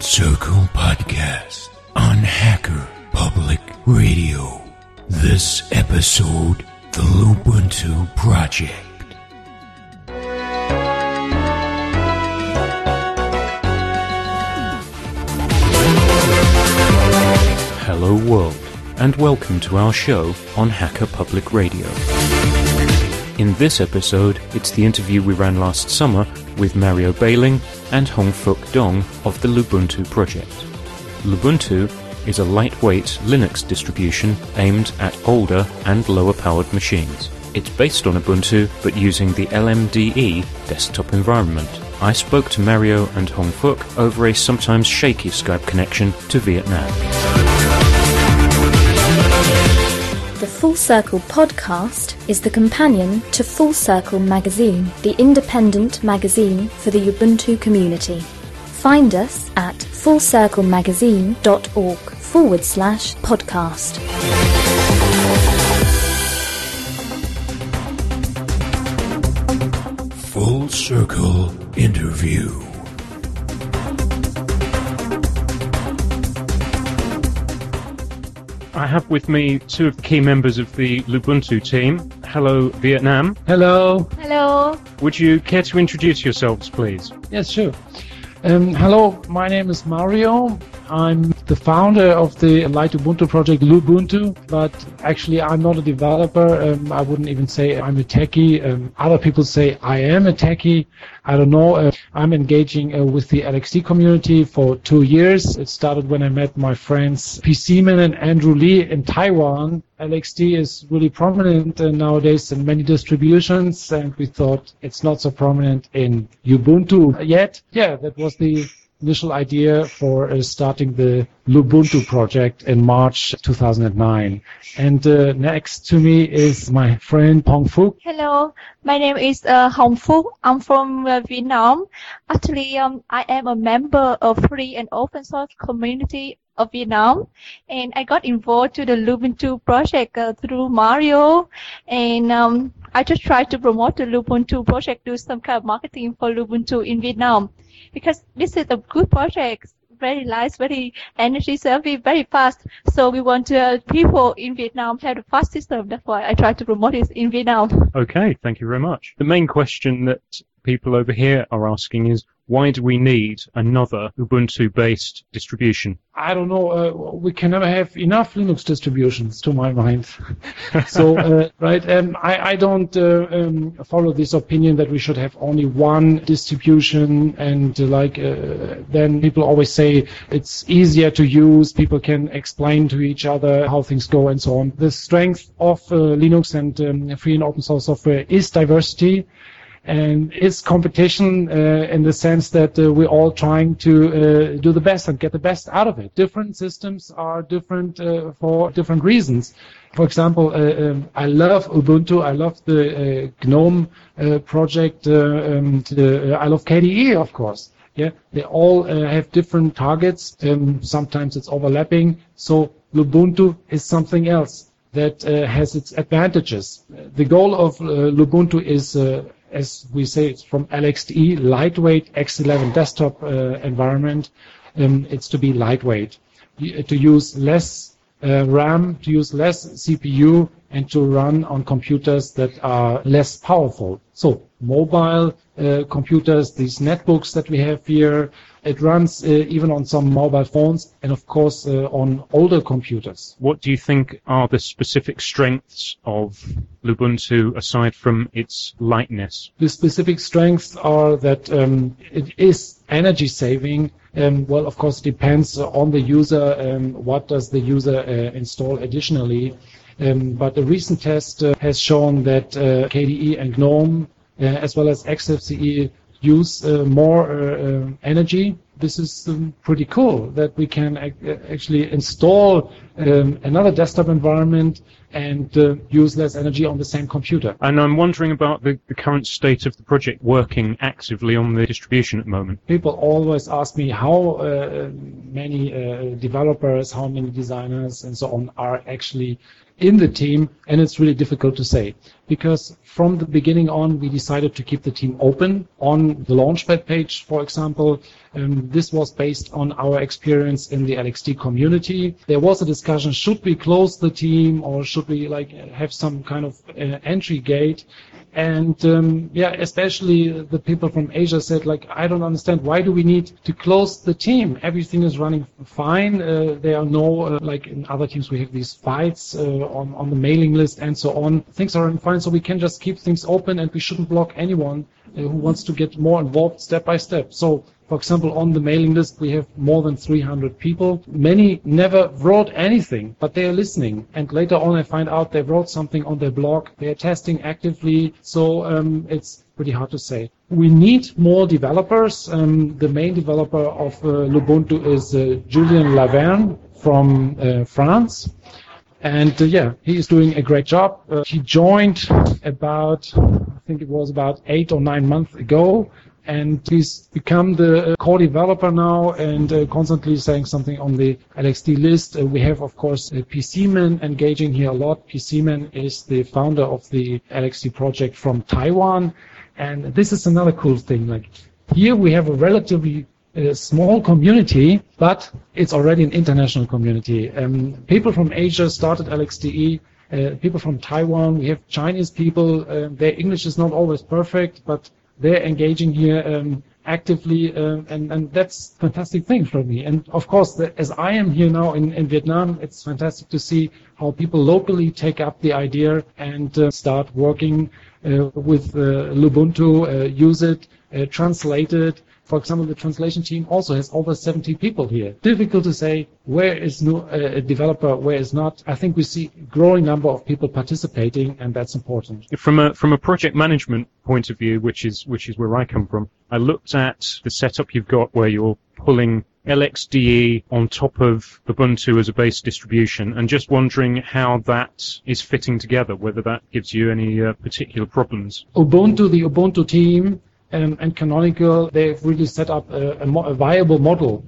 Circle Podcast on Hacker Public Radio. This episode, the Lubuntu Project. Hello world, and welcome to our show on Hacker Public Radio. In this episode, it's the interview we ran last summer with Mario Bailing and Hongfuk Dong of the Lubuntu project. Lubuntu is a lightweight Linux distribution aimed at older and lower-powered machines. It's based on Ubuntu, but using the LMDE desktop environment. I spoke to Mario and Hongfuk over a sometimes shaky Skype connection to Vietnam. The Full Circle podcast is the companion to Full Circle magazine, the independent magazine for the Ubuntu community. Find us at fullcirclemagazine.org/podcast. Full Circle interview. I have with me two of the key members of the Lubuntu team. Hello, Vietnam. Hello. Hello. Would you care to introduce yourselves, please? Yes, sure. Hello, my name is Mario. I'm the founder of the Light Ubuntu project Lubuntu, but actually I'm not a developer. I wouldn't even say I'm a techie. Other people say I am a techie. I don't know. I'm engaging with the LXD community for 2 years. It started when I met my friends P. Seaman and Andrew Lee in Taiwan. LXD is really prominent nowadays in many distributions, and we thought it's not so prominent in Ubuntu yet. Yeah, that was the initial idea for starting the Lubuntu project in March 2009. And next to me is my friend Hongfuk. Hello, my name is Hongfuk. I'm from Vietnam. Actually, I am a member of free and open source community of Vietnam, and I got involved to the Lubuntu project through Mario, and I just tried to promote the Lubuntu project, do some kind of marketing for Lubuntu in Vietnam, because this is a good project, very nice, very energy saving, very fast. So we want people in Vietnam to have a fast system. That's why I try to promote it in Vietnam. Okay, thank you very much. The main question that people over here are asking is, why do we need another Ubuntu-based distribution? I don't know. We can never have enough Linux distributions, to my mind. So, right, I don't follow this opinion that we should have only one distribution, and then people always say it's easier to use. People can explain to each other how things go and so on. The strength of Linux and free and open source software is diversity. And it's competition in the sense that we're all trying to do the best and get the best out of it. Different systems are different for different reasons. For example, I love Ubuntu. I love the GNOME project. I love KDE, of course. Yeah, they all have different targets. Sometimes it's overlapping. So Lubuntu is something else that has its advantages. The goal of Lubuntu is as we say, it's from LXDE, lightweight X11 desktop environment. It's to be lightweight, to use less RAM, to use less CPU, and to run on computers that are less powerful. So mobile computers, these netbooks that we have here, it runs even on some mobile phones and, of course, on older computers. What do you think are the specific strengths of Lubuntu aside from its lightness? The specific strengths are that it is energy saving. Well, of course, it depends on the user. What does the user install additionally? But a recent test has shown that KDE and GNOME, as well as XFCE, use more energy. This is pretty cool that we can actually install another desktop environment and use less energy on the same computer. And I'm wondering about the current state of the project working actively on the distribution at the moment. People always ask me how many developers, how many designers and so on are actually in the team, and it's really difficult to say, because from the beginning on we decided to keep the team open. On the Launchpad page, for example, this was based on our experience in the LXD community. There was a discussion, should we close the team or should we have some kind of entry gate? And especially the people from Asia said, I don't understand, why do we need to close the team? Everything is running fine. There are no, like in other teams, we have these fights on the mailing list and so on. Things are running fine, so we can just keep things open and we shouldn't block anyone who wants to get more involved step by step. So, for example, on the mailing list, we have more than 300 people. Many never wrote anything, but they are listening. And later on, I find out they wrote something on their blog. They are testing actively. So it's pretty hard to say. We need more developers. The main developer of Lubuntu is Julien Laverne from France. And he is doing a great job. He joined about 8 or 9 months ago. And he's become the core developer now and constantly saying something on the LXD list. We have, of course, PCman engaging here a lot. PCman is the founder of the LXD project from Taiwan. And this is another cool thing. Here we have a relatively small community, but it's already an international community. People from Asia started LXDE. People from Taiwan. We have Chinese people. Their English is not always perfect, but they're engaging here actively, and that's a fantastic thing for me. And of course, as I am here now in Vietnam, it's fantastic to see how people locally take up the idea and start working with Lubuntu, use it, translate it. For example, the translation team also has over 70 people here. Difficult to say where is a developer, where is not. I think we see a growing number of people participating, and that's important. From a project management point of view, which is where I come from, I looked at the setup you've got where you're pulling LXDE on top of Ubuntu as a base distribution, and just wondering how that is fitting together, whether that gives you any particular problems. The Ubuntu team, and Canonical, they've really set up a viable model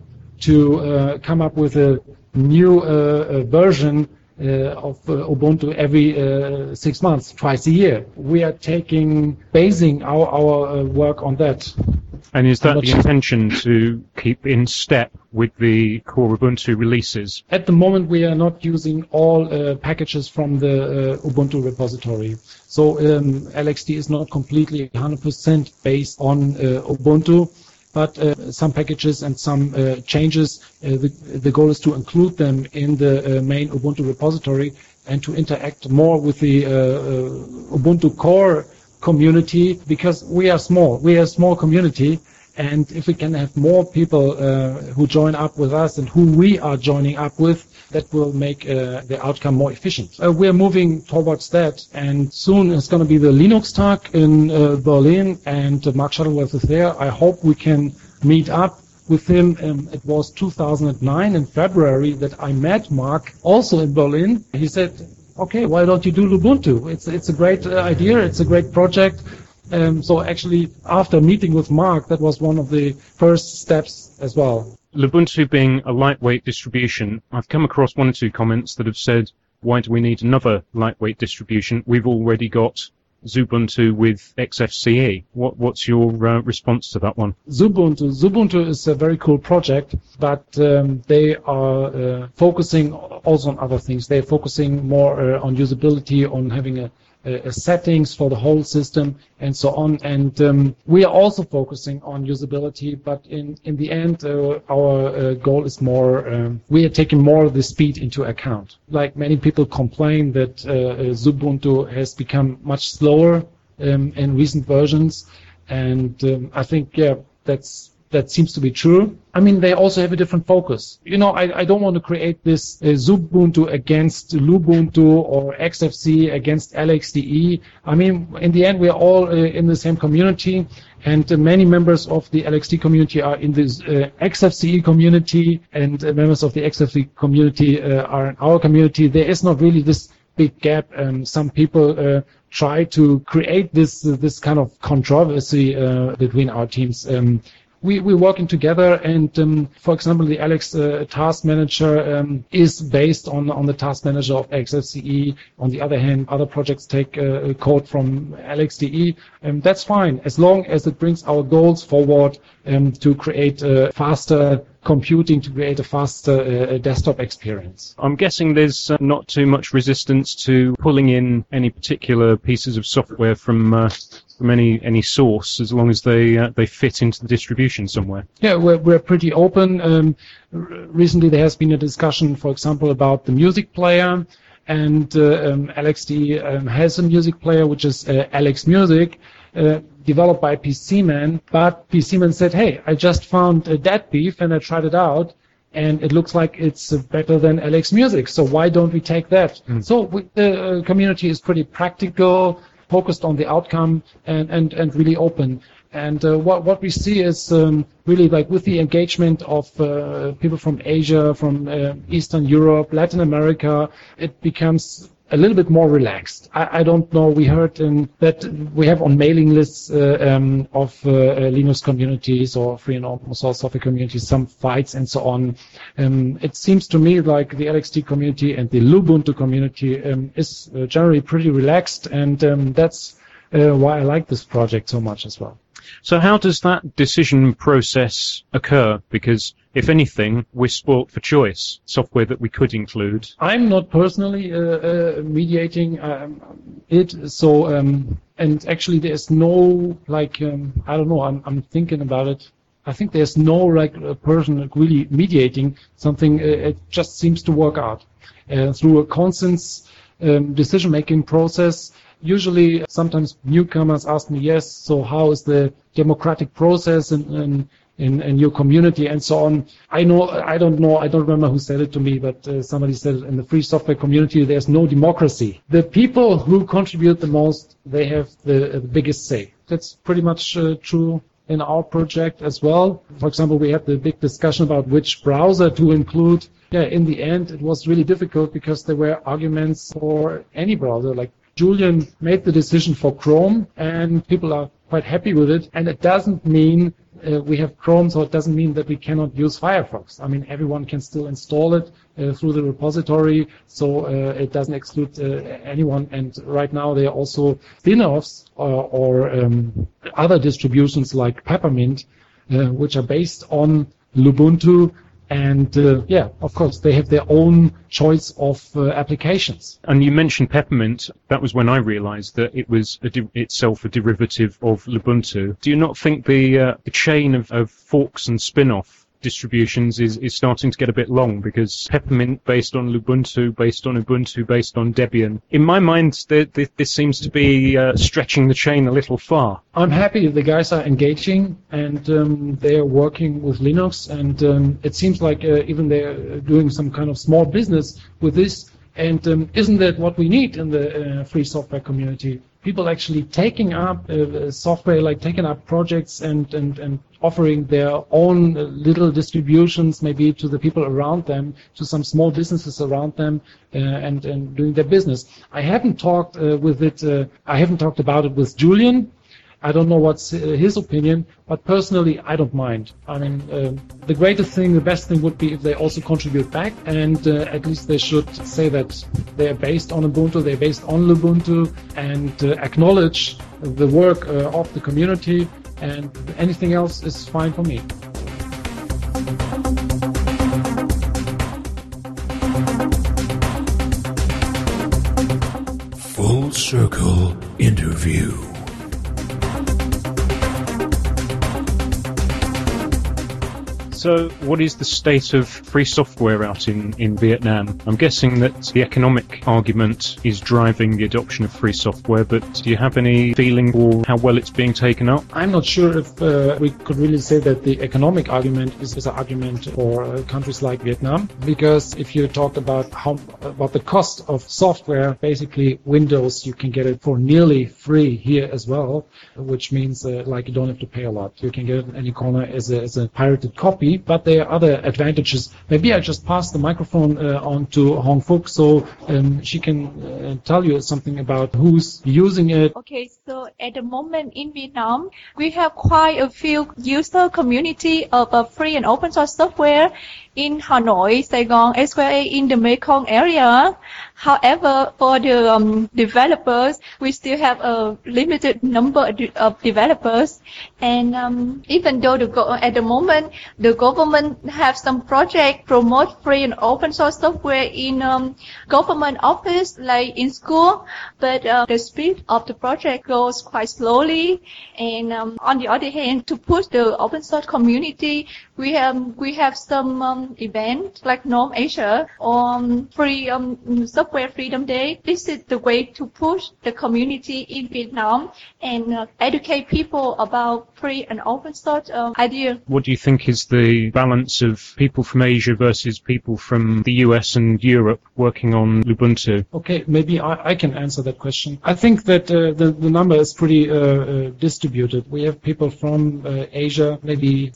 to come up with a new version of Ubuntu every 6 months, twice a year. We are basing our work on that. And is that the intention, to keep in step with the core Ubuntu releases? At the moment, we are not using all packages from the Ubuntu repository. So LXD is not completely 100% based on Ubuntu, but some packages and some changes, the goal is to include them in the main Ubuntu repository and to interact more with the Ubuntu core community, because we are small. We are a small community, and if we can have more people who join up with us and who we are joining up with, that will make the outcome more efficient. We are moving towards that, and soon it's going to be the Linux Tag in Berlin, and Mark Shuttleworth is there. I hope we can meet up with him. It was 2009 in February that I met Mark, also in Berlin. He said, okay, why don't you do Lubuntu? It's a great idea, it's a great project. So actually, after meeting with Mark, that was one of the first steps as well. Lubuntu being a lightweight distribution, I've come across 1 or 2 comments that have said, why do we need another lightweight distribution? We've already got Xubuntu with XFCE. What's your response to that one? Xubuntu is a very cool project, but they are focusing also on other things. They're focusing more on usability, on having settings for the whole system and so on. And we are also focusing on usability, but in the end, our goal is more, we are taking more of the speed into account. Like many people complain that Xubuntu has become much slower in recent versions. And I think, that's that seems to be true. I mean, they also have a different focus. You know, I don't want to create this Xubuntu against Lubuntu or XFCE against LXDE. I mean, in the end, we are all in the same community, and many members of the LXD community are in this XFCE community, and members of the XFCE community are in our community. There is not really this big gap. Some people try to create this kind of controversy between our teams. We're working together, and for example, the LX task manager is based on the task manager of XFCE. On the other hand, other projects take code from LXDE, and that's fine as long as it brings our goals forward to create faster computing, to create a faster desktop experience. I'm guessing there's not too much resistance to pulling in any particular pieces of software from any source, as long as they fit into the distribution somewhere. Yeah, we're pretty open. Recently there has been a discussion, for example, about the music player, and LXD has a music player which is LX Music, developed by PCman, but PCman said, hey, I just found that beef and I tried it out, and it looks like it's better than LX Music, so why don't we take that? So the community is pretty practical, focused on the outcome, and really open. And what we see is really, like, with the engagement of people from Asia, from Eastern Europe, Latin America, it becomes a little bit more relaxed. I don't know, we heard that we have on mailing lists of Linux communities or free and open source software communities some fights and so on. It seems to me like the LXD community and the Lubuntu community is generally pretty relaxed, and that's why I like this project so much as well. So how does that decision process occur? Because if anything, we're spoilt for choice, software that we could include. I'm not personally mediating it, so and actually there's no, like, I don't know, I'm thinking about it. I think there's no, like, a person really mediating something. It just seems to work out through a consensus decision-making process. Usually, sometimes newcomers ask me, yes, so how is the democratic process in your community and so on. I don't remember who said it to me, but somebody said it in the free software community, there's no democracy. The people who contribute the most, they have the biggest say. That's pretty much true in our project as well. For example, we had the big discussion about which browser to include. Yeah, in the end, it was really difficult because there were arguments for any browser. Like, Julian made the decision for Chrome, and people are quite happy with it. And it doesn't mean we have Chrome, so it doesn't mean that we cannot use Firefox. I mean, everyone can still install it through the repository, so it doesn't exclude anyone. And right now, there are also spin-offs or other distributions like Peppermint, which are based on Lubuntu. And yeah, of course, they have their own choice of applications. And you mentioned Peppermint. That was when I realized that it was itself a derivative of Lubuntu. Do you not think the chain of forks and spin-off distributions is starting to get a bit long, because Peppermint based on Lubuntu, based on Ubuntu, based on Debian? In my mind, this seems to be stretching the chain a little far. I'm happy the guys are engaging, and they're working with Linux, and it seems like even they're doing some kind of small business with this. And isn't that what we need in the free software community? People actually taking up software, like taking up projects and offering their own little distributions, maybe to the people around them, to some small businesses around them, and doing their business. I haven't talked about it with Julian. I don't know what's his opinion, but personally, I don't mind. I mean, the greatest thing, the best thing would be if they also contribute back, and at least they should say that they're based on Ubuntu, they're based on Lubuntu, and acknowledge the work of the community, and anything else is fine for me. Full Circle Interview. So what is the state of free software out in Vietnam? I'm guessing that the economic argument is driving the adoption of free software, but do you have any feeling for how well it's being taken up? I'm not sure if we could really say that the economic argument is an argument for countries like Vietnam, because if you talk about the cost of software, basically Windows, you can get it for nearly free here as well, which means like you don't have to pay a lot. You can get it in any corner as a pirated copy, but there are other advantages. Maybe I just pass the microphone on to Hong Phuc so she can tell you something about who's using it. Okay, so at the moment in Vietnam, we have quite a few user community of free and open source software in Hanoi, Saigon, as well as in the Mekong area. However, for the developers, we still have a limited number of developers. And even though at the moment, the government have some project promote free and open source software in government office, like in school, but the speed of the project goes quite slowly. And on the other hand, to push the open source community, we have some event like GNOME Asia or free Software Freedom Day. This is the way to push the community in Vietnam and educate people about free and open source idea. What do you think is the balance of people from Asia versus people from the US and Europe working on Ubuntu? Okay, maybe I can answer that question. I think that the number is pretty distributed. We have people from Asia, maybe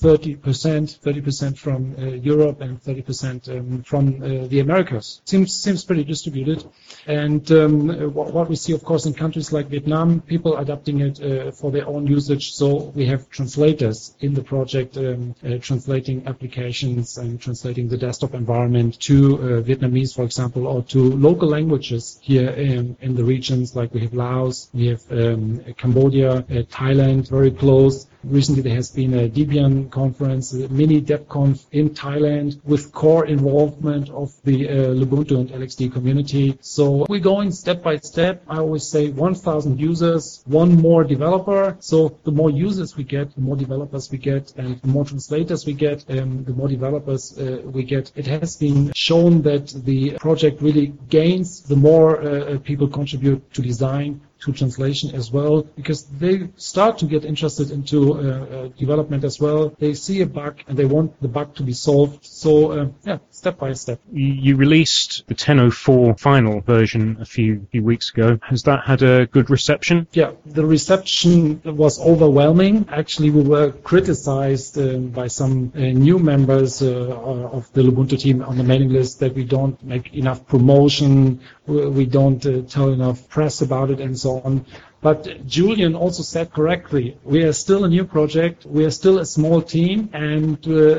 30% from Europe and 30% from the Americas. Seems pretty distributed. And what we see, of course, in countries like Vietnam, people adapting it for their own usage. So we have translators in the project translating applications and translating the desktop environment to Vietnamese, for example, or to local languages here in the regions. Like we have Laos, we have Cambodia, Thailand, very close. Recently there has been a Debian conference, a mini DebConf in Thailand with core involvement of the Lubuntu and LXD community. So we're going step by step. I always say 1,000 users, one more developer. So the more users we get, the more developers we get, and the more translators we get, the more developers we get. It has been shown that the project really gains the more people contribute to design, to translation as well, because they start to get interested into development as well. They see a bug and they want the bug to be solved. So step by step. You released the 10.04 final version a few weeks ago. Has that had a good reception? Yeah, the reception was overwhelming. Actually, we were criticized by some new members of the Lubuntu team on the mailing list that we don't make enough promotion, we don't tell enough press about it and so on. But Julian also said correctly, we are still a new project, we are still a small team, and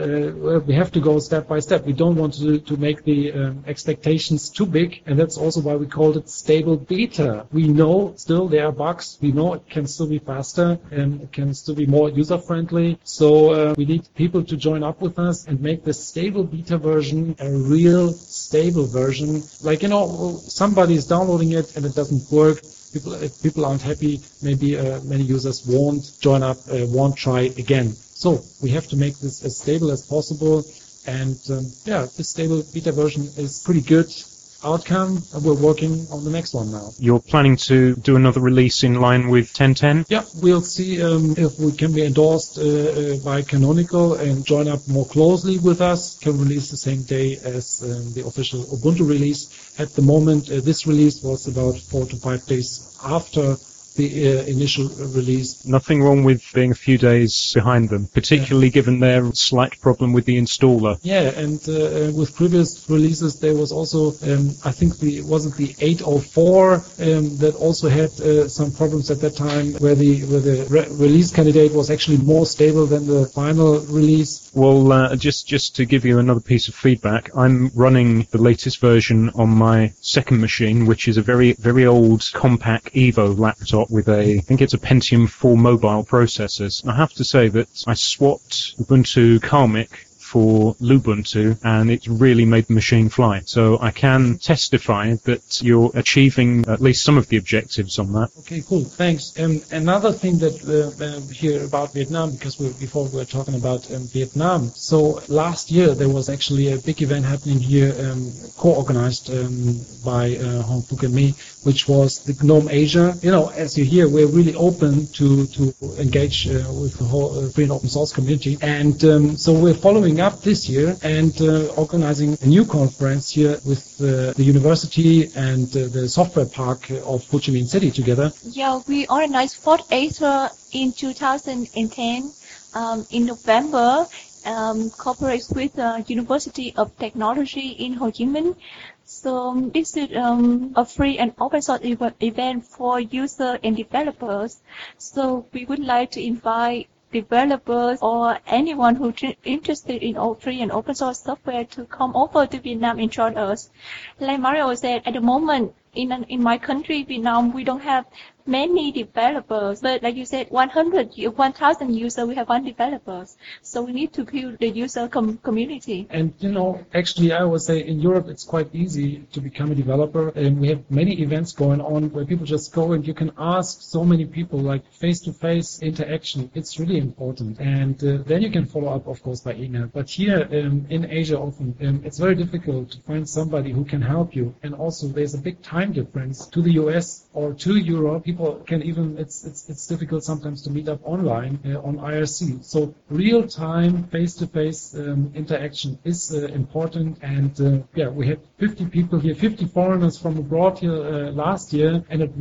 we have to go step by step. We don't want to make the expectations too big, and that's also why we called it stable beta. We know still there are bugs, we know it can still be faster, and it can still be more user-friendly, so we need people to join up with us and make the stable beta version a real stable version. Like, somebody is downloading it and it doesn't work. If people aren't happy, maybe many users won't join up, won't try again. So we have to make this as stable as possible. And this stable beta version is pretty good outcome. We're working on the next one now. You're planning to do another release in line with 10.10? Yeah, we'll see if we can be endorsed by Canonical and join up more closely with us. Can release the same day as the official Ubuntu release. At the moment, this release was about 4 to 5 days after the initial release. Nothing wrong with being a few days behind them, particularly given their slight problem with the installer. Yeah, and with previous releases, there was also, I think, wasn't the 804 that also had some problems at that time, where the release candidate was actually more stable than the final release. Well, just to give you another piece of feedback, I'm running the latest version on my second machine, which is a very, very old compact Evo laptop with I think it's a Pentium 4 mobile processors. I have to say that I swapped Ubuntu Karmic for Lubuntu, and it's really made the machine fly. So I can testify that you're achieving at least some of the objectives on that. Okay, cool. Thanks. Another thing that here about Vietnam, because before we were talking about Vietnam. So last year there was actually a big event happening here, co-organized by Hong Phuc and me, which was the GNOME Asia. You know, as you hear, we're really open to engage with the whole free and open source community. And so we're following up this year and organizing a new conference here with the university and the software park of Ho Chi Minh City together. Yeah, we organized 4th Asia in 2010 in November. Cooperates with the University of Technology in Ho Chi Minh. So this is a free and open source event for users and developers. So we would like to invite developers or anyone who's interested in free and open source software to come over to Vietnam and join us. Like Mario said, at the moment in my country, Vietnam, we don't have many developers, but like you said, 1,000 users, we have 1 developer. So we need to build the user community. And you know, actually, I would say in Europe it's quite easy to become a developer, and we have many events going on where people just go and you can ask so many people, like face-to-face interaction. It's really important, and then you can follow up, of course, by email. But here in Asia, often it's very difficult to find somebody who can help you, and also there's a big time difference to the US or to Europe. People can even, it's difficult sometimes to meet up online on IRC. So real-time, face-to-face interaction is important. And we had 50 people here, 50 foreigners from abroad here last year, and it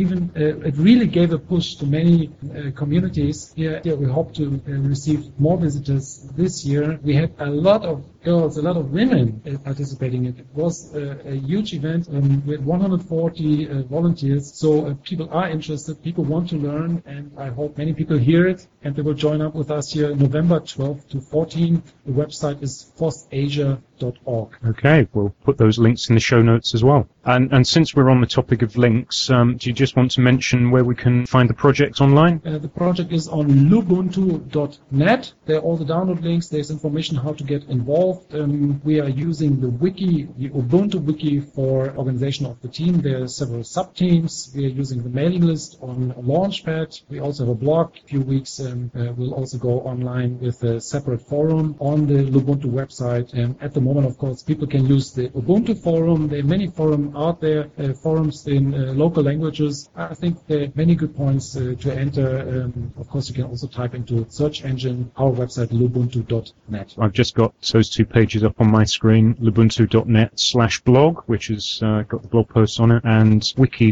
really gave a push to many communities. Here we hope to receive more visitors this year. We had a lot of girls, a lot of women participating in it. It was a huge event with 140 volunteers. So people are interested, people want to learn, and I hope many people hear it and they will join up with us here November 12th to 14th. The website is fosasia.org. Okay, we'll put those links in the show notes as well. And since we're on the topic of links, do you just want to mention where we can find the project online? The project is on lubuntu.net. There are all the download links. There's information how to get involved. We are using the wiki, the Ubuntu wiki, for organization of the team. There are several sub-teams. We are using the mailing list on Launchpad. We also have a blog. In a few weeks, we'll also go online with a separate forum on the Lubuntu website. At the moment, of course, people can use the Ubuntu forum. There are many forums out there, forums in local languages. I think there are many good points to enter. Of course, you can also type into search engine our website, lubuntu.net. I've just got those 2 pages up on my screen, lubuntu.net/blog, which has got the blog posts on it, and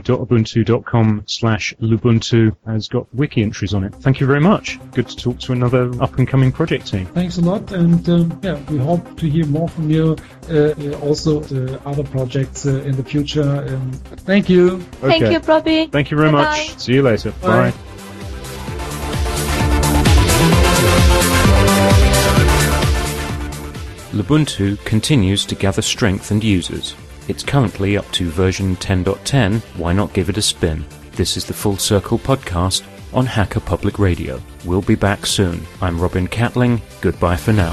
wiki.ubuntu.com/lubuntu has got wiki entries on it. Thank you very much. Good to talk to another up-and-coming project team. Thanks a lot, and we hope to hear more from you, also the other projects in the future. Thank you. Okay. Thank you, Bobby. Thank you very much. See you later. Bye. Bye. Lubuntu continues to gather strength and users. It's currently up to version 10.10. Why not give it a spin? This is the Full Circle podcast on Hacker Public Radio. We'll be back soon. I'm Robin Catling. Goodbye for now.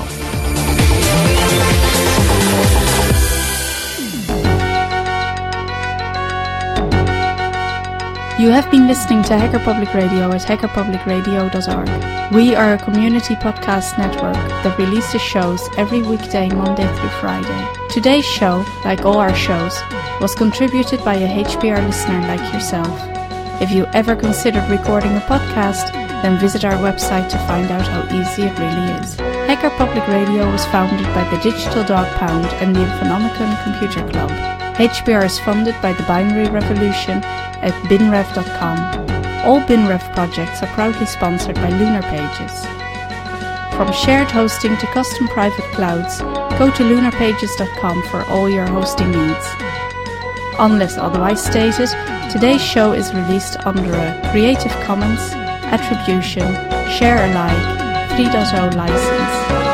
You have been listening to Hacker Public Radio at hackerpublicradio.org. We are a community podcast network that releases shows every weekday, Monday through Friday. Today's show, like all our shows, was contributed by a HPR listener like yourself. If you ever considered recording a podcast, then visit our website to find out how easy it really is. Hacker Public Radio was founded by the Digital Dog Pound and the Infonomicon Computer Club. HPR is funded by the Binary Revolution at binrev.com. All BinRev projects are proudly sponsored by Lunar Pages. From shared hosting to custom private clouds, go to lunarpages.com for all your hosting needs. Unless otherwise stated, today's show is released under a Creative Commons Attribution Share Alike 3.0 license.